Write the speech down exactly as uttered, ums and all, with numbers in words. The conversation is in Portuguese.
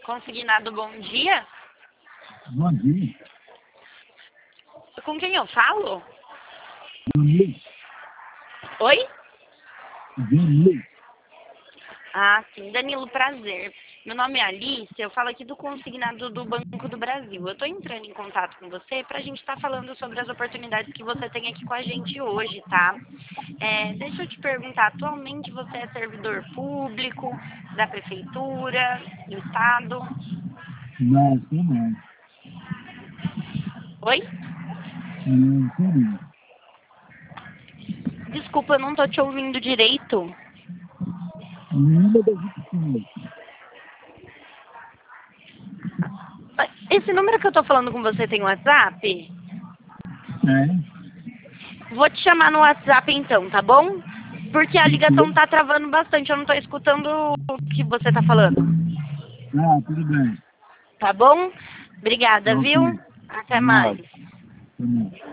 Consignado, bom dia. Bom dia. Com quem eu falo? Danilo. Oi? Danilo. Ah, sim. Danilo, prazer. Meu nome é Alice, eu falo aqui do Consignado do Banco do Brasil. Eu estou entrando em contato com você para a gente estar falando sobre as oportunidades que você tem aqui com a gente hoje, tá? É, deixa eu te perguntar, atualmente você é servidor público da prefeitura, do estado? Não, sou não. Oi? Não, sou não. Desculpa, eu não estou te ouvindo direito. Nenhuma das opções. Esse número que eu estou falando com você tem WhatsApp? É? Vou te chamar no WhatsApp então, tá bom? Porque a ligação tá travando bastante, eu não tô escutando o que você tá falando. Ah, tudo bem. Tá bom? Obrigada, Ok. viu? Até Nada. mais. Tá bom.